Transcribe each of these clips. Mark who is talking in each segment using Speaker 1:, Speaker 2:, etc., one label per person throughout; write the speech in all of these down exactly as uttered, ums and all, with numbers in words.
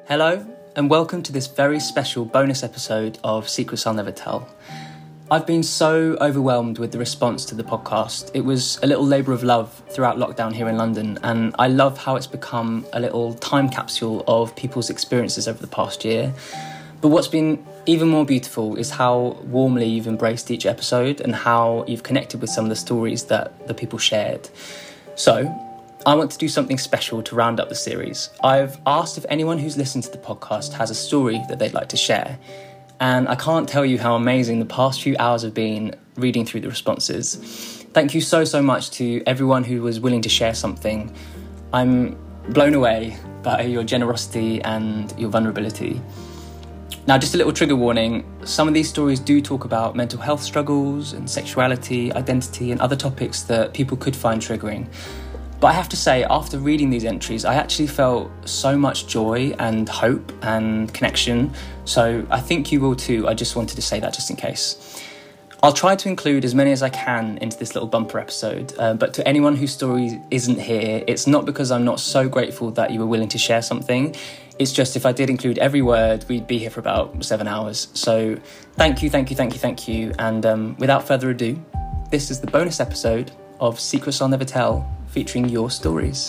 Speaker 1: Hello, and welcome to this very special bonus episode of Secrets I'll Never Tell. I've been so overwhelmed with the response to the podcast. It was a little labour of love throughout lockdown here in London, and I love how it's become a little time capsule of people's experiences over the past year. But what's been even more beautiful is how warmly you've embraced each episode and how you've connected with some of the stories that the people shared. So, I want to do something special to round up the series. I've asked if anyone who's listened to the podcast has a story that they'd like to share. And I can't tell you how amazing the past few hours have been reading through the responses. Thank you so, so much to everyone who was willing to share something. I'm blown away by your generosity and your vulnerability. Now, just a little trigger warning, some of these stories do talk about mental health struggles and sexuality, identity, and other topics that people could find triggering. But I have to say, after reading these entries, I actually felt so much joy and hope and connection. So I think you will too. I just wanted to say that just in case. I'll try to include as many as I can into this little bumper episode. Uh, but to anyone whose story isn't here, it's not because I'm not so grateful that you were willing to share something. It's just if I did include every word, we'd be here for about seven hours. So thank you, thank you, thank you, thank you. And um, without further ado, this is the bonus episode of Secrets I'll Never Tell, featuring your stories.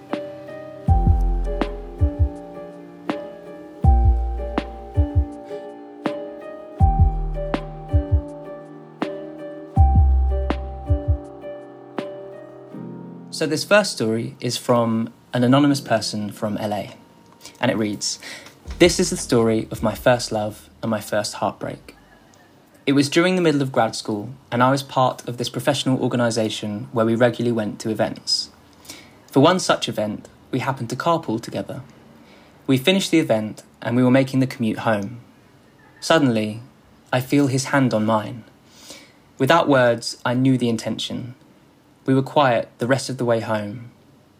Speaker 1: So this first story is from an anonymous person from L A, and it reads, "This is the story of my first love and my first heartbreak. It was during the middle of grad school, and I was part of this professional organisation where we regularly went to events. For one such event, we happened to carpool together. We finished the event, and we were making the commute home. Suddenly, I feel his hand on mine. Without words, I knew the intention. We were quiet the rest of the way home.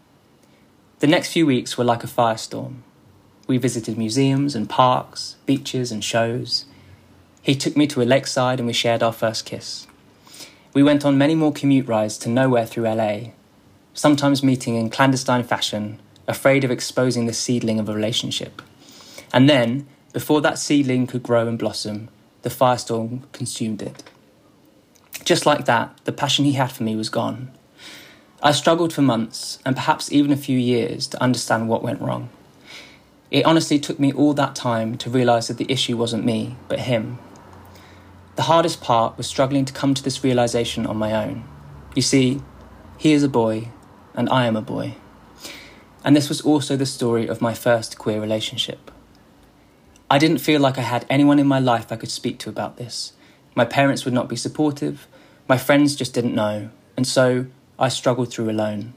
Speaker 1: The next few weeks were like a firestorm. We visited museums and parks, beaches and shows. He took me to a lakeside and we shared our first kiss. We went on many more commute rides to nowhere through L A, sometimes meeting in clandestine fashion, afraid of exposing the seedling of a relationship. And then, before that seedling could grow and blossom, the firestorm consumed it. Just like that, the passion he had for me was gone. I struggled for months, and perhaps even a few years, to understand what went wrong. It honestly took me all that time to realise that the issue wasn't me, but him. The hardest part was struggling to come to this realisation on my own. You see, he is a boy, and I am a boy. And this was also the story of my first queer relationship. I didn't feel like I had anyone in my life I could speak to about this. My parents would not be supportive, my friends just didn't know, and so I struggled through alone.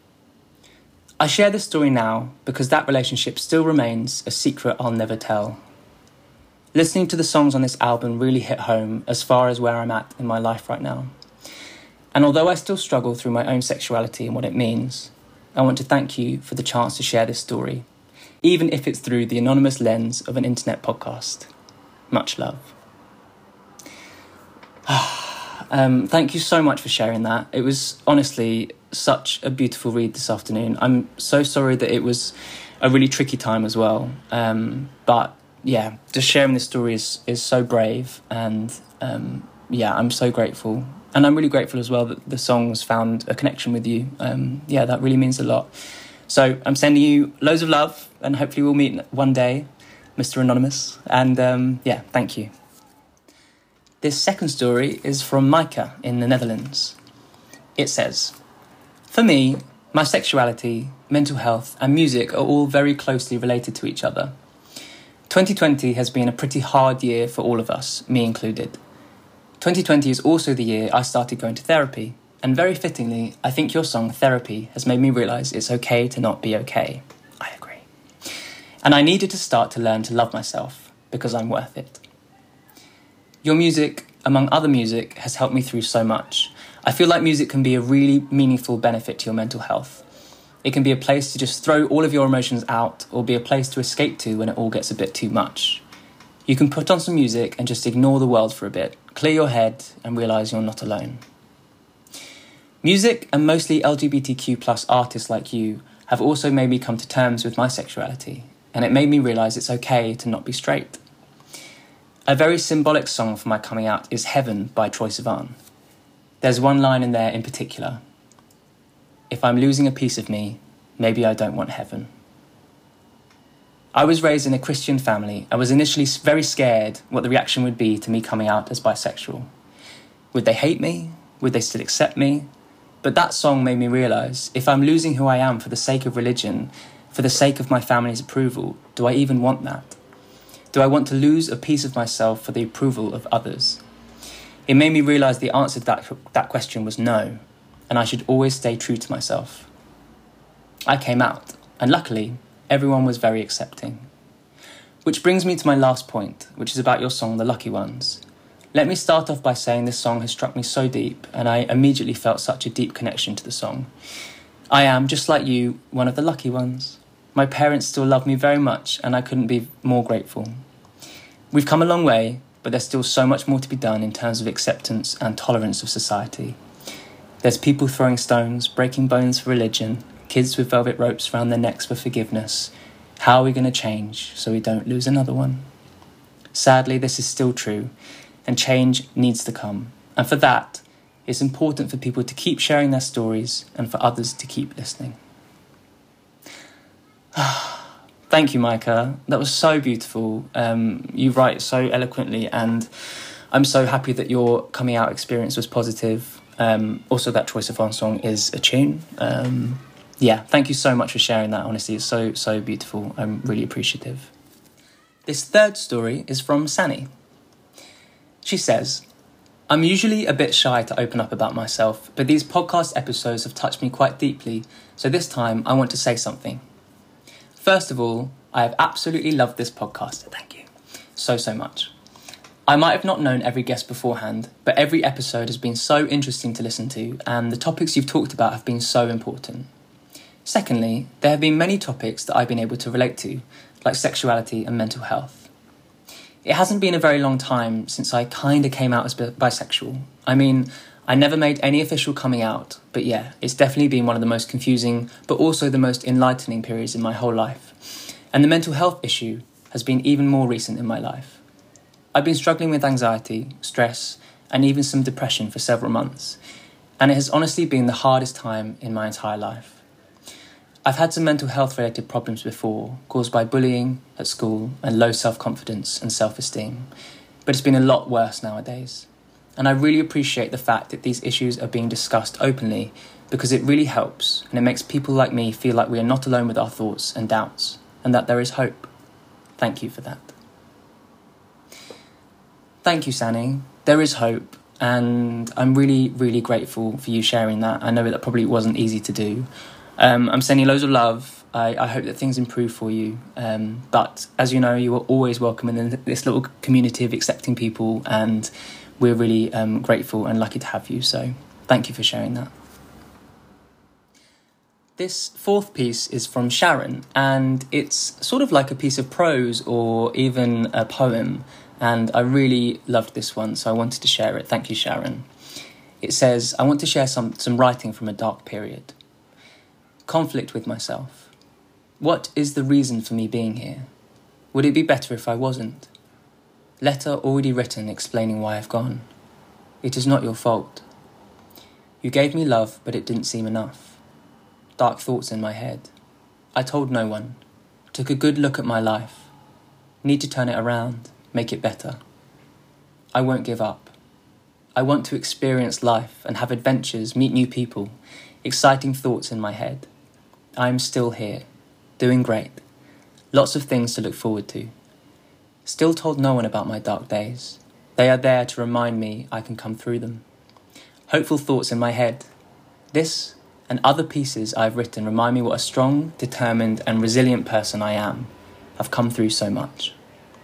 Speaker 1: I share this story now because that relationship still remains a secret I'll never tell. Listening to the songs on this album really hit home as far as where I'm at in my life right now. And although I still struggle through my own sexuality and what it means, I want to thank you for the chance to share this story, even if it's through the anonymous lens of an internet podcast. Much love." um, thank you so much for sharing that. It was honestly such a beautiful read this afternoon. I'm so sorry that it was a really tricky time as well. Um, but yeah, just sharing this story is, is so brave, and um, yeah, I'm so grateful. And I'm really grateful as well that the songs found a connection with you. Um, yeah, that really means a lot. So I'm sending you loads of love, and hopefully we'll meet one day, Mister Anonymous. And um, yeah, thank you. This second story is from Micah in the Netherlands. It says, "For me, my sexuality, mental health and music are all very closely related to each other. twenty twenty has been a pretty hard year for all of us, me included. twenty twenty is also the year I started going to therapy, and very fittingly, I think your song Therapy has made me realise it's okay to not be okay. I agree. And I needed to start to learn to love myself, because I'm worth it. Your music, among other music, has helped me through so much. I feel like music can be a really meaningful benefit to your mental health. It can be a place to just throw all of your emotions out, or be a place to escape to when it all gets a bit too much. You can put on some music and just ignore the world for a bit, clear your head and realise you're not alone. Music, and mostly L G B T Q plus artists like you, have also made me come to terms with my sexuality. and it made me realise it's okay to not be straight. A very symbolic song for my coming out is Heaven by Troye Sivan. There's one line in there in particular. If I'm losing a piece of me, maybe I don't want heaven. I was raised in a Christian family. I was initially very scared what the reaction would be to me coming out as bisexual. Would they hate me? Would they still accept me? But that song made me realise, if I'm losing who I am for the sake of religion, for the sake of my family's approval, do I even want that? Do I want to lose a piece of myself for the approval of others? It made me realise the answer to that, that question was no, and I should always stay true to myself. I came out, and luckily, everyone was very accepting. Which brings me to my last point, which is about your song, The Lucky Ones. Let me start off by saying this song has struck me so deep, and I immediately felt such a deep connection to the song. I am, just like you, one of the lucky ones. My parents still love me very much, and I couldn't be more grateful. We've come a long way, but there's still so much more to be done in terms of acceptance and tolerance of society. There's people throwing stones, breaking bones for religion, kids with velvet ropes around their necks for forgiveness. How are we going to change so we don't lose another one? Sadly, this is still true, and change needs to come. And for that, it's important for people to keep sharing their stories and for others to keep listening. Thank you, Micah. That was so beautiful. Um, you write so eloquently, and I'm so happy that your coming out experience was positive. Um, also, that Troye Sivan song is a tune. Um, yeah, thank you so much for sharing that. Honestly, it's so, so beautiful. I'm really appreciative. This third story is from Sani. She says, I'm usually a bit shy to open up about myself, but these podcast episodes have touched me quite deeply, so this time I want to say something. First of all, I have absolutely loved this podcast. Thank you so, so much. I might have not known every guest beforehand, but every episode has been so interesting to listen to, and the topics you've talked about have been so important. Secondly, there have been many topics that I've been able to relate to, like sexuality and mental health. It hasn't been a very long time since I kind of came out as bisexual. I mean, I never made any official coming out, but yeah, it's definitely been one of the most confusing, but also the most enlightening periods in my whole life. And the mental health issue has been even more recent in my life. I've been struggling with anxiety, stress, and even some depression for several months, and it has honestly been the hardest time in my entire life. I've had some mental health related problems before, caused by bullying at school and low self-confidence and self-esteem, but it's been a lot worse nowadays. And I really appreciate the fact that these issues are being discussed openly, because it really helps, and it makes people like me feel like we are not alone with our thoughts and doubts, and that there is hope. Thank you for that. Thank you, Sani. There is hope, and I'm really, really grateful for you sharing that. I know that probably wasn't easy to do. Um, I'm sending loads of love. I, I hope that things improve for you. Um, but as you know, you are always welcome in this little community of accepting people, and we're really um, grateful and lucky to have you. So thank you for sharing that. This fourth piece is from Sharon, and it's sort of like a piece of prose or even a poem. And I really loved this one, so I wanted to share it. Thank you, Sharon. It says, I want to share some, some writing from a dark period. Conflict with myself. What is the reason for me being here? Would it be better if I wasn't? Letter already written explaining why I've gone. It is not your fault. You gave me love, but it didn't seem enough. Dark thoughts in my head. I told no one. Took a good look at my life. Need to turn it around, make it better. I won't give up. I want to experience life and have adventures, meet new people, exciting thoughts in my head. I am still here, doing great. Lots of things to look forward to. Still told no one about my dark days. They are there to remind me I can come through them. Hopeful thoughts in my head. This and other pieces I've written remind me what a strong, determined and resilient person I am. I've come through so much.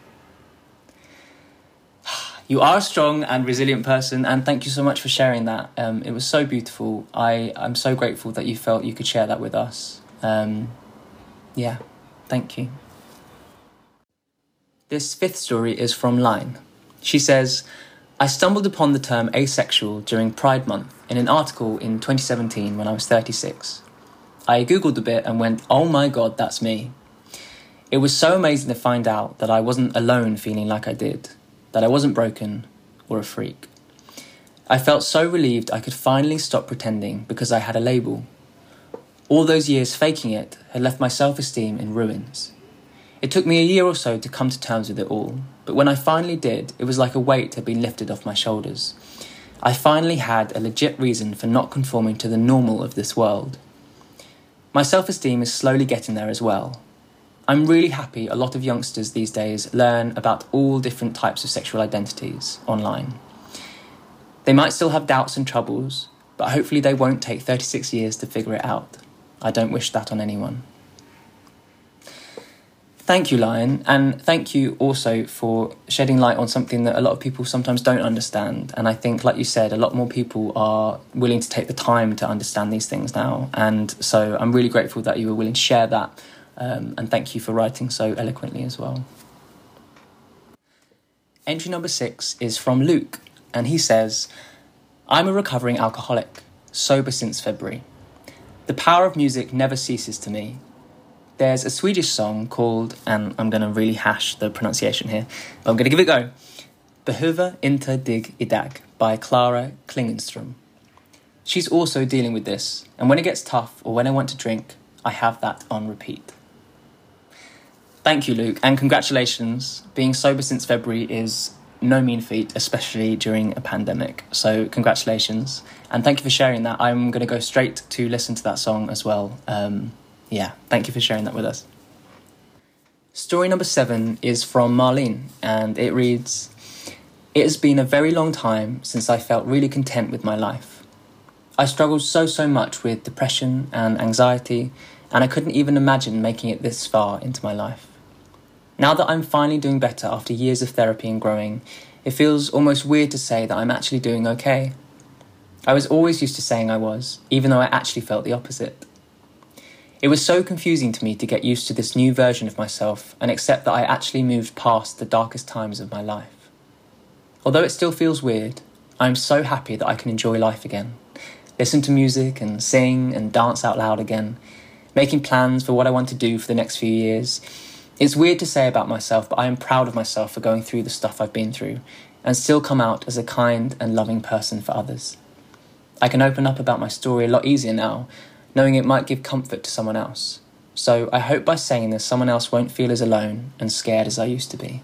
Speaker 1: You are a strong and resilient person, and thank you so much for sharing that. Um, it was so beautiful. I, I'm so grateful that you felt you could share that with us. Um, yeah, thank you. This fifth story is from Line. She says, I stumbled upon the term asexual during Pride Month in an article in twenty seventeen when I was thirty-six. I googled a bit and went, oh my god, that's me. It was so amazing to find out that I wasn't alone feeling like I did, that I wasn't broken or a freak. I felt so relieved I could finally stop pretending because I had a label. All those years faking it had left my self-esteem in ruins. It took me a year or so to come to terms with it all, but when I finally did, it was like a weight had been lifted off my shoulders. I finally had a legit reason for not conforming to the normal of this world. My self-esteem is slowly getting there as well. I'm really happy a lot of youngsters these days learn about all different types of sexual identities online. They might still have doubts and troubles, but hopefully they won't take thirty-six years to figure it out. I don't wish that on anyone. Thank you, Lion, and thank you also for shedding light on something that a lot of people sometimes don't understand. And I think, like you said, a lot more people are willing to take the time to understand these things now. And so I'm really grateful that you were willing to share that. Um, and thank you for writing so eloquently as well. Entry number six is from Luke, and he says, I'm a recovering alcoholic, sober since February. The power of music never ceases to me. There's a Swedish song called, and I'm going to really hash the pronunciation here, but I'm going to give it a go, Behöver inte dig idag by Clara Klingenström. She's also dealing with this, and when it gets tough or when I want to drink, I have that on repeat. Thank you, Luke, and congratulations. Being sober since February is no mean feat, especially during a pandemic. So congratulations, and thank you for sharing that. I'm going to go straight to listen to that song as well. Um, yeah, thank you for sharing that with us. Story number seven is from Marlene, and it reads, It has been a very long time since I felt really content with my life. I struggled so, so much with depression and anxiety, and I couldn't even imagine making it this far into my life. Now that I'm finally doing better after years of therapy and growing, it feels almost weird to say that I'm actually doing okay. I was always used to saying I was, even though I actually felt the opposite. It was so confusing to me to get used to this new version of myself and accept that I actually moved past the darkest times of my life. Although it still feels weird, I'm so happy that I can enjoy life again, listen to music and sing and dance out loud again, making plans for what I want to do for the next few years. It's weird to say about myself, but I am proud of myself for going through the stuff I've been through and still come out as a kind and loving person for others. I can open up about my story a lot easier now, knowing it might give comfort to someone else. So I hope by saying this, someone else won't feel as alone and scared as I used to be.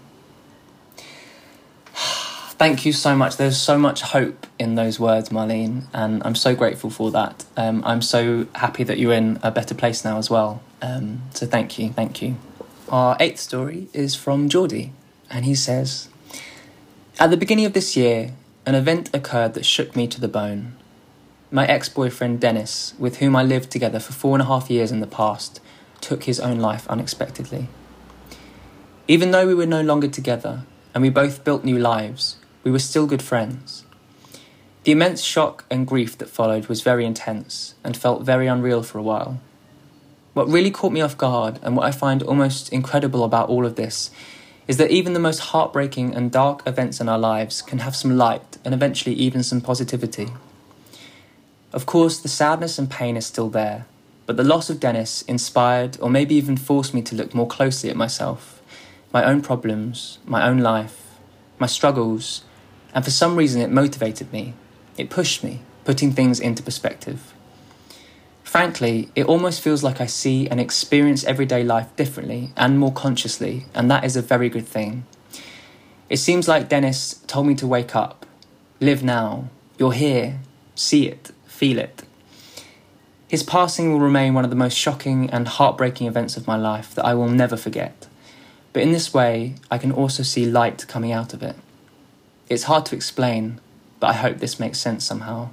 Speaker 1: Thank you so much. There's so much hope in those words, Marlene, and I'm so grateful for that. Um, I'm so happy that you're in a better place now as well. Um, so thank you, thank you. Our eighth story is from Geordie, and he says, At the beginning of this year, an event occurred that shook me to the bone. My ex-boyfriend Dennis, with whom I lived together for four and a half years in the past, took his own life unexpectedly. Even though we were no longer together, and we both built new lives, we were still good friends. The immense shock and grief that followed was very intense, and felt very unreal for a while. What really caught me off guard, and what I find almost incredible about all of this, is that even the most heartbreaking and dark events in our lives can have some light, and eventually even some positivity. Of course, the sadness and pain is still there, but the loss of Dennis inspired or maybe even forced me to look more closely at myself, my own problems, my own life, my struggles, and for some reason it motivated me. It pushed me, putting things into perspective. Frankly, it almost feels like I see and experience everyday life differently and more consciously, and that is a very good thing. It seems like Dennis told me to wake up, live now, you're here, see it, feel it. His passing will remain one of the most shocking and heartbreaking events of my life that I will never forget. But in this way, I can also see light coming out of it. It's hard to explain, but I hope this makes sense somehow.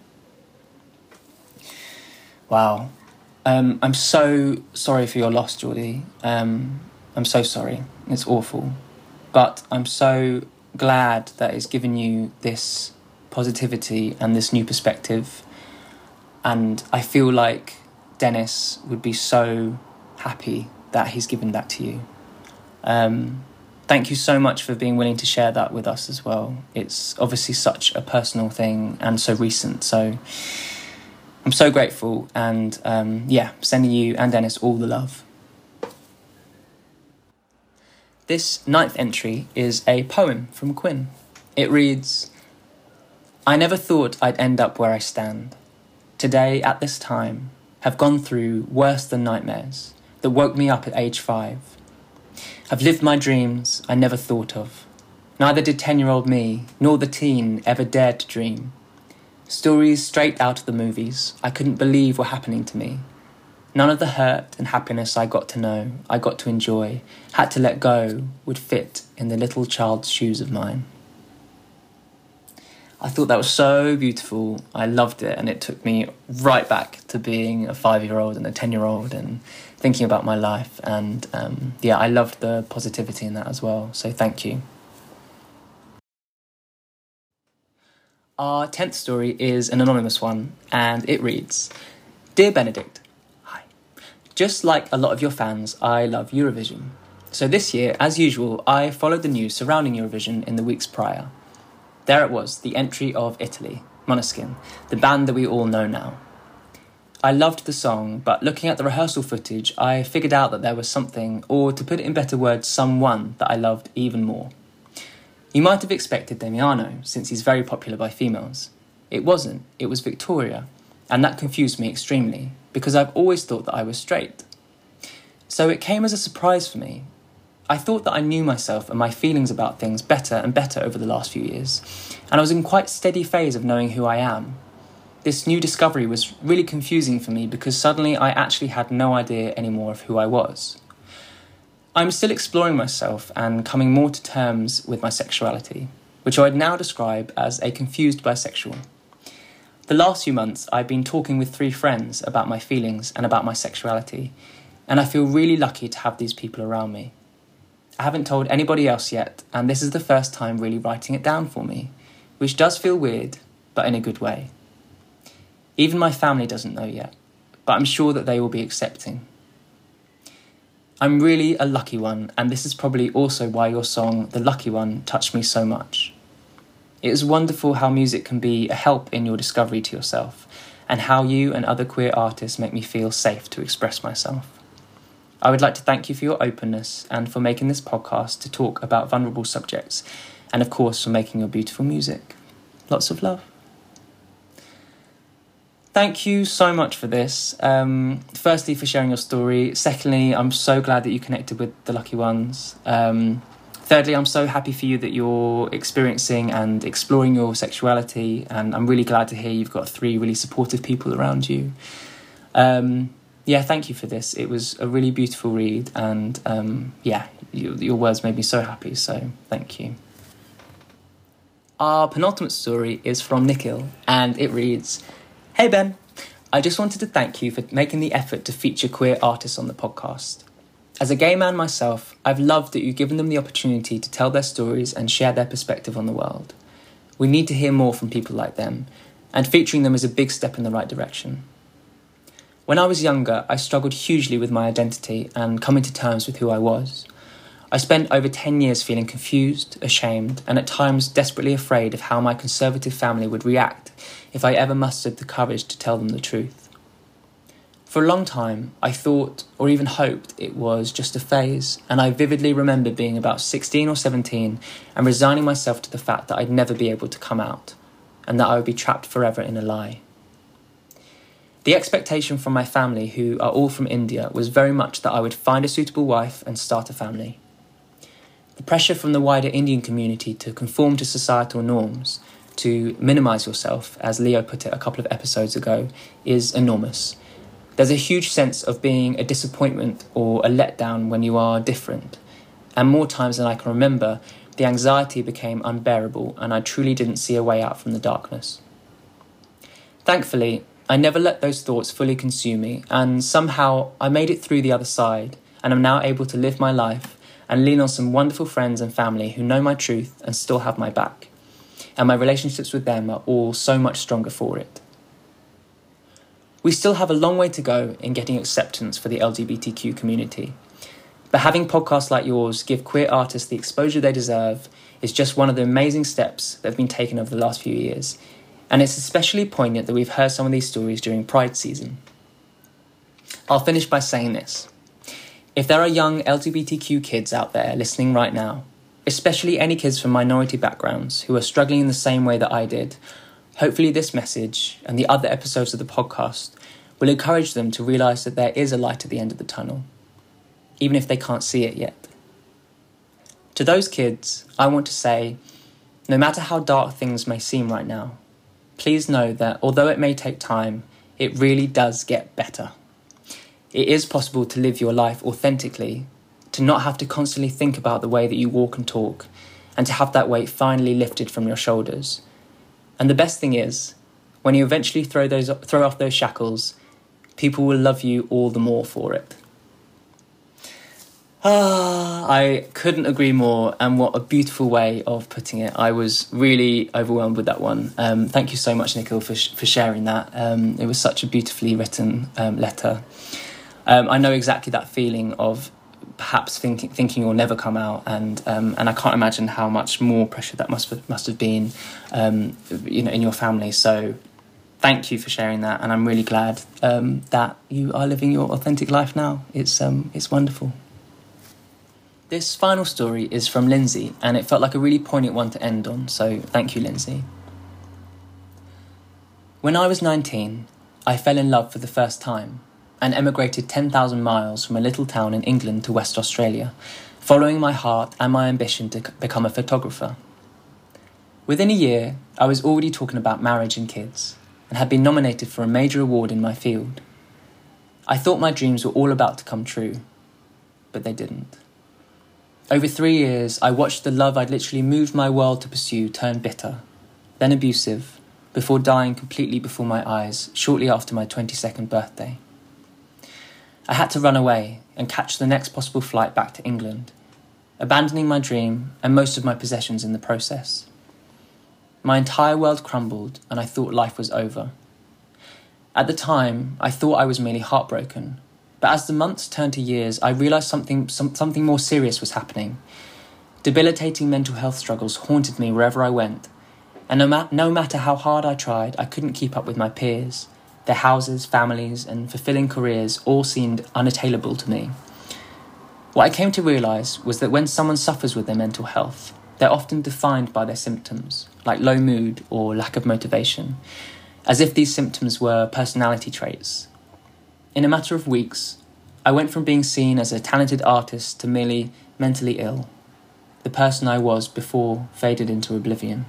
Speaker 1: Wow. Um, I'm so sorry for your loss, Geordie. Um, I'm so sorry. It's awful. But I'm so glad that it's given you this positivity and this new perspective. And I feel like Dennis would be so happy that he's given that to you. Um, thank you so much for being willing to share that with us as well. It's obviously such a personal thing and so recent. So I'm so grateful, and um, yeah, sending you and Dennis all the love. This ninth entry is a poem from Quinn. It reads, I never thought I'd end up where I stand. Today, at this time, have gone through worse than nightmares that woke me up at age five. I've lived my dreams I never thought of. Neither did ten-year-old me, nor the teen ever dared to dream. Stories straight out of the movies I couldn't believe were happening to me. None of the hurt and happiness I got to know, I got to enjoy, had to let go, would fit in the little child's shoes of mine. I thought that was so beautiful. I loved it, and it took me right back to being a five-year-old and a ten-year-old and thinking about my life. And um, yeah, I loved the positivity in that as well. So thank you. Our tenth story is an anonymous one, and it reads, Dear Benedict, hi. Just like a lot of your fans, I love Eurovision. So this year, as usual, I followed the news surrounding Eurovision in the weeks prior. There it was, the entry of Italy, Måneskin, the band that we all know now. I loved the song, but looking at the rehearsal footage, I figured out that there was something, or to put it in better words, someone that I loved even more. You might have expected Damiano, since he's very popular by females. It wasn't, it was Victoria, and that confused me extremely, because I've always thought that I was straight. So it came as a surprise for me. I thought that I knew myself and my feelings about things better and better over the last few years, and I was in quite a steady phase of knowing who I am. This new discovery was really confusing for me because suddenly I actually had no idea anymore of who I was. I'm still exploring myself and coming more to terms with my sexuality, which I'd now describe as a confused bisexual. The last few months I've been talking with three friends about my feelings and about my sexuality, and I feel really lucky to have these people around me. I haven't told anybody else yet, and this is the first time really writing it down for me, which does feel weird, but in a good way. Even my family doesn't know yet, but I'm sure that they will be accepting. I'm really a lucky one, and this is probably also why your song, The Lucky One, touched me so much. It is wonderful how music can be a help in your discovery to yourself, and how you and other queer artists make me feel safe to express myself. I would like to thank you for your openness and for making this podcast to talk about vulnerable subjects, and of course for making your beautiful music. Lots of love. Thank you so much for this. Um, firstly, for sharing your story. Secondly, I'm so glad that you connected with the lucky ones. Um, thirdly, I'm so happy for you that you're experiencing and exploring your sexuality, and I'm really glad to hear you've got three really supportive people around you. Um, Yeah, thank you for this. It was a really beautiful read, and um, yeah, you, your words made me so happy, so thank you. Our penultimate story is from Nikhil, and it reads, Hey Ben, I just wanted to thank you for making the effort to feature queer artists on the podcast. As a gay man myself, I've loved that you've given them the opportunity to tell their stories and share their perspective on the world. We need to hear more from people like them, and featuring them is a big step in the right direction. When I was younger, I struggled hugely with my identity and coming to terms with who I was. I spent over ten years feeling confused, ashamed, and at times desperately afraid of how my conservative family would react if I ever mustered the courage to tell them the truth. For a long time, I thought, or even hoped, it was just a phase, and I vividly remember being about sixteen or seventeen and resigning myself to the fact that I'd never be able to come out, and that I would be trapped forever in a lie. The expectation from my family, who are all from India, was very much that I would find a suitable wife and start a family. The pressure from the wider Indian community to conform to societal norms, to minimise yourself, as Leo put it a couple of episodes ago, is enormous. There's a huge sense of being a disappointment or a letdown when you are different, and more times than I can remember, the anxiety became unbearable and I truly didn't see a way out from the darkness. Thankfully, I never let those thoughts fully consume me, and somehow I made it through the other side, and am now able to live my life and lean on some wonderful friends and family who know my truth and still have my back. And my relationships with them are all so much stronger for it. We still have a long way to go in getting acceptance for the L G B T Q community, but having podcasts like yours give queer artists the exposure they deserve is just one of the amazing steps that have been taken over the last few years. And it's especially poignant that we've heard some of these stories during Pride season. I'll finish by saying this. If there are young L G B T Q kids out there listening right now, especially any kids from minority backgrounds who are struggling in the same way that I did, hopefully this message and the other episodes of the podcast will encourage them to realise that there is a light at the end of the tunnel, even if they can't see it yet. To those kids, I want to say, no matter how dark things may seem right now, please know that although it may take time, it really does get better. It is possible to live your life authentically, to not have to constantly think about the way that you walk and talk, and to have that weight finally lifted from your shoulders. And the best thing is, when you eventually throw those throw off those shackles, people will love you all the more for it. Ah, I couldn't agree more, and what a beautiful way of putting it. I was really overwhelmed with that one. Um, thank you so much, Nikhil, for sh- for sharing that. Um, it was such a beautifully written um, letter. Um, I know exactly that feeling of perhaps thinking thinking you'll never come out, and um, and I can't imagine how much more pressure that must have, must have been, um, you know, in your family. So thank you for sharing that, and I'm really glad um, that you are living your authentic life now. It's um, it's wonderful. This final story is from Lindsay, and it felt like a really poignant one to end on, so thank you, Lindsay. When I was nineteen, I fell in love for the first time and emigrated ten thousand miles from a little town in England to West Australia, following my heart and my ambition to become a photographer. Within a year, I was already talking about marriage and kids, and had been nominated for a major award in my field. I thought my dreams were all about to come true, but they didn't. Over three years, I watched the love I'd literally moved my world to pursue turn bitter, then abusive, before dying completely before my eyes shortly after my twenty-second birthday. I had to run away and catch the next possible flight back to England, abandoning my dream and most of my possessions in the process. My entire world crumbled and I thought life was over. At the time, I thought I was merely heartbroken. But as the months turned to years, I realised something some, something more serious was happening. Debilitating mental health struggles haunted me wherever I went, and no, ma- no matter how hard I tried, I couldn't keep up with my peers. Their houses, families, and fulfilling careers all seemed unattainable to me. What I came to realise was that when someone suffers with their mental health, they're often defined by their symptoms, like low mood or lack of motivation, as if these symptoms were personality traits. In a matter of weeks, I went from being seen as a talented artist to merely mentally ill. The person I was before faded into oblivion.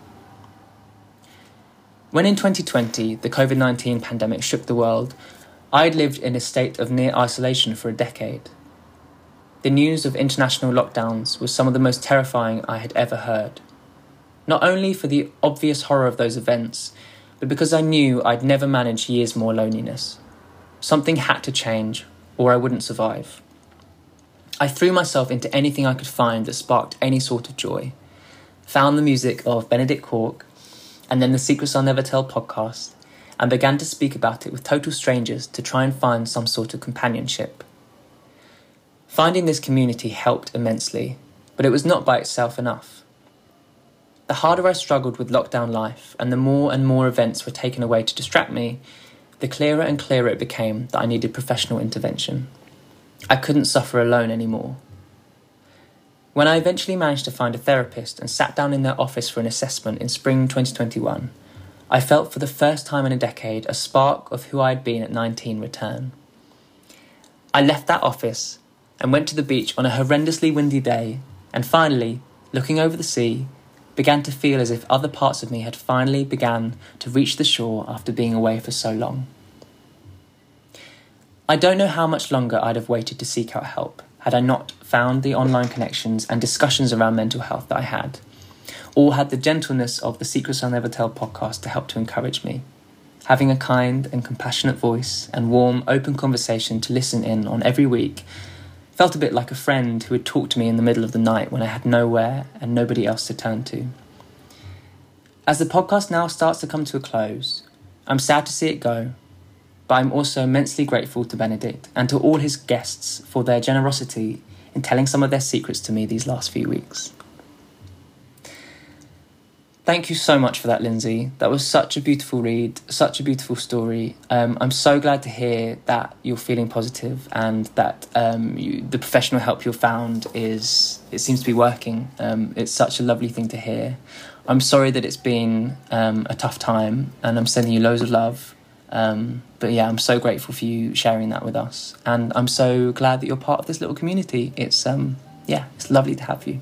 Speaker 1: When in twenty twenty, the covid nineteen pandemic shook the world, I'd lived in a state of near isolation for a decade. The news of international lockdowns was some of the most terrifying I had ever heard. Not only for the obvious horror of those events, but because I knew I'd never manage years more loneliness. Something had to change, or I wouldn't survive. I threw myself into anything I could find that sparked any sort of joy. Found the music of Benedict Cork, and then the Secrets I'll Never Tell podcast, and began to speak about it with total strangers to try and find some sort of companionship. Finding this community helped immensely, but it was not by itself enough. The harder I struggled with lockdown life, and the more and more events were taken away to distract me, the clearer and clearer it became that I needed professional intervention. I couldn't suffer alone anymore. When I eventually managed to find a therapist and sat down in their office for an assessment in spring twenty twenty-one, I felt for the first time in a decade a spark of who I had been at nineteen return. I left that office and went to the beach on a horrendously windy day, and finally, looking over the sea, began to feel as if other parts of me had finally begun to reach the shore after being away for so long. I don't know how much longer I'd have waited to seek out help had I not found the online connections and discussions around mental health that I had, or had the gentleness of the Secrets I'll Never Tell podcast to help to encourage me. Having a kind and compassionate voice and warm, open conversation to listen in on every week felt a bit like a friend who would talk to me in the middle of the night when I had nowhere and nobody else to turn to. As the podcast now starts to come to a close, I'm sad to see it go, but I'm also immensely grateful to Benedict and to all his guests for their generosity in telling some of their secrets to me these last few weeks. Thank you so much for that, Lindsay. That was such a beautiful read, such a beautiful story. Um, I'm so glad to hear that you're feeling positive and that um, you, the professional help you've found is, it seems to be working. Um, it's such a lovely thing to hear. I'm sorry that it's been um, a tough time, and I'm sending you loads of love. Um, but yeah, I'm so grateful for you sharing that with us. And I'm so glad that you're part of this little community. It's, um, yeah, it's lovely to have you.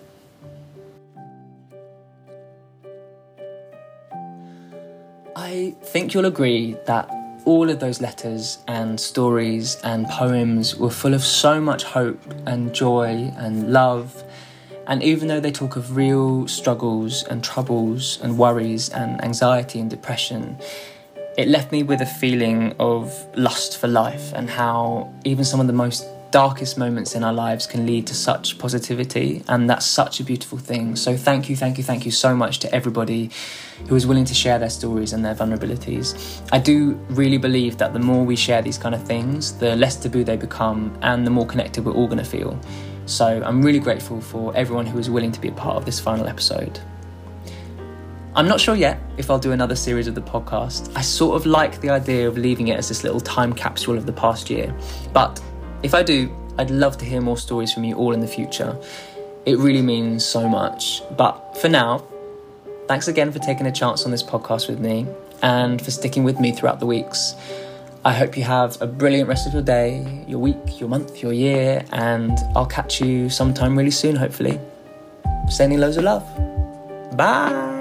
Speaker 1: I think you'll agree that all of those letters and stories and poems were full of so much hope and joy and love. And even though they talk of real struggles and troubles and worries and anxiety and depression, it left me with a feeling of lust for life, and how even some of the most darkest moments in our lives can lead to such positivity, and that's such a beautiful thing. So thank you, thank you, thank you so much to everybody who is willing to share their stories and their vulnerabilities. I do really believe that the more we share these kind of things, the less taboo they become, and the more connected we're all going to feel. So I'm really grateful for everyone who is willing to be a part of this final episode. I'm not sure yet if I'll do another series of the podcast. I sort of like the idea of leaving it as this little time capsule of the past year, but if I do, I'd love to hear more stories from you all in the future. It really means so much. But for now, thanks again for taking a chance on this podcast with me and for sticking with me throughout the weeks. I hope you have a brilliant rest of your day, your week, your month, your year, and I'll catch you sometime really soon, hopefully. Sending loads of love. Bye!